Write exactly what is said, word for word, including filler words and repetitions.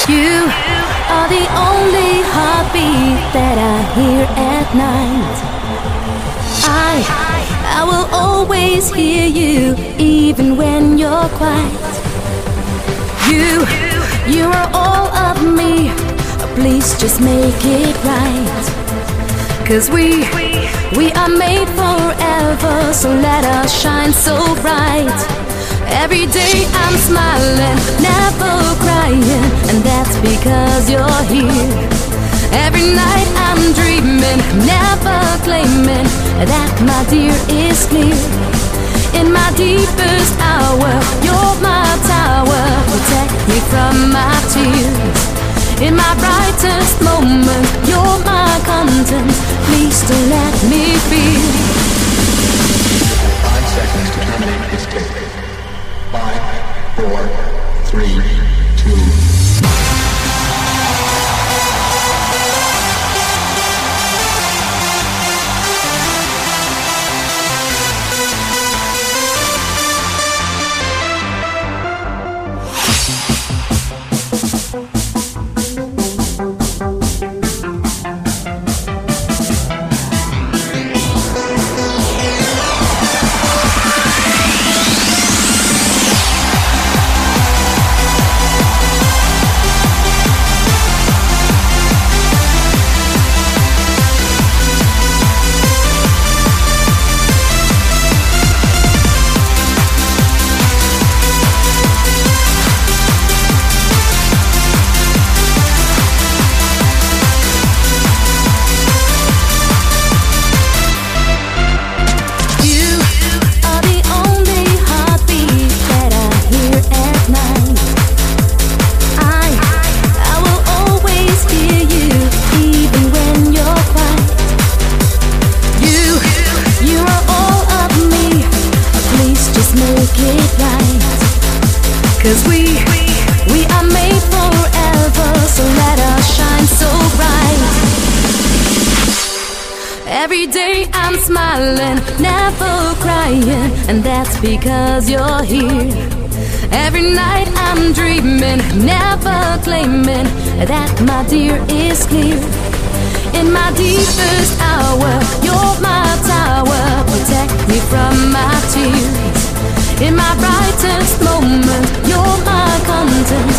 You are the only heartbeat that I hear at night. I, I will always hear you, even when you're quiet. You, you are all of me, please just make it right. Cause we, we are made forever, so let us shine so bright. Every day I'm smiling, never crying, and that's because you're here. Every night I'm dreaming, never claiming that my dear is clear. In my deepest hour, you're my tower, protect me from my tears. In my brightest moment, you're my content, please don't let me feel. Five seconds to terminate this tape. Five, four, three, two. Cause we, we are made forever, so let us shine so bright. Every day I'm smiling, never crying, and that's because you're here. Every night I'm dreaming, never claiming that my dear is clear. In my deepest hour, you're my tower, protect me from my tears. In my brightest moment, you're my content,